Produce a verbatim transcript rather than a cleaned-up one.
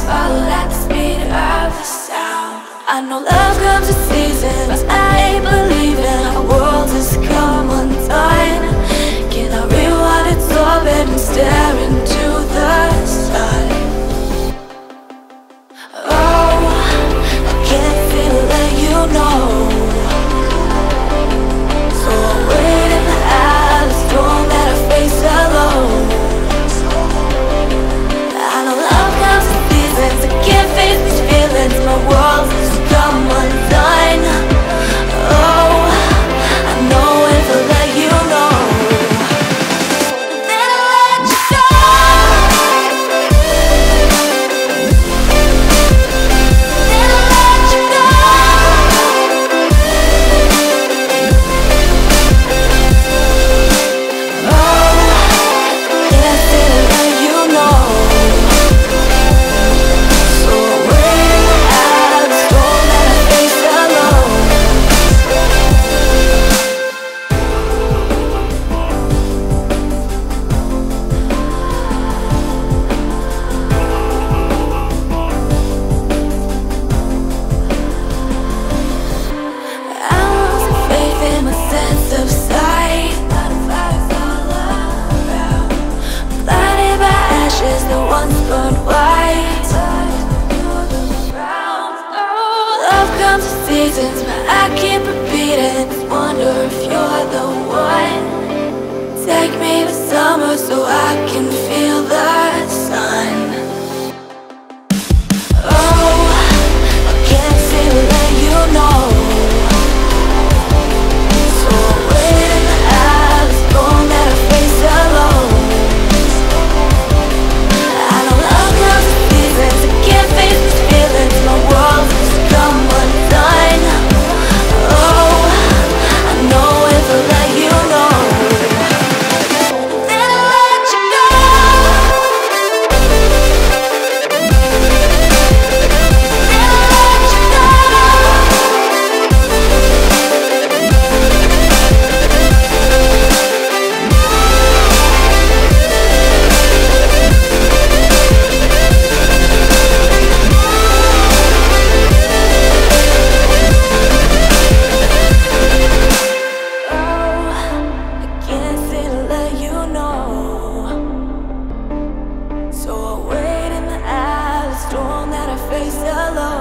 follow at the speed of the sound. I know love comes in seasons, I believe in our world has come undone. Can I rewind its orbit and stare into the sun? Oh, I can't feel it, let you know. So I wait in the eye of the storm that I face alone. I know love comes in seasons, I can't face these feelings, my world has come undone. Oh, I know if I let you know, then I let you go. Then I let you go. Oh, can't say to let you know. So I wait out the storm that I face alone. I lost faith in my sense of sight. Blinded by ashes that once burned white. Love comes in seasons, but I keep repeating. Wonder if you're the one. Take me to summer so I can feel the sun. Oh, I can't feel it, let you know. So I wait in the eye of the storm that I face alone. I know love comes in seasons, I can't face these feelings, my world has come undone. Oh, I know if I let you know, then I let you go. So I wait in the eye of the storm that I face alone.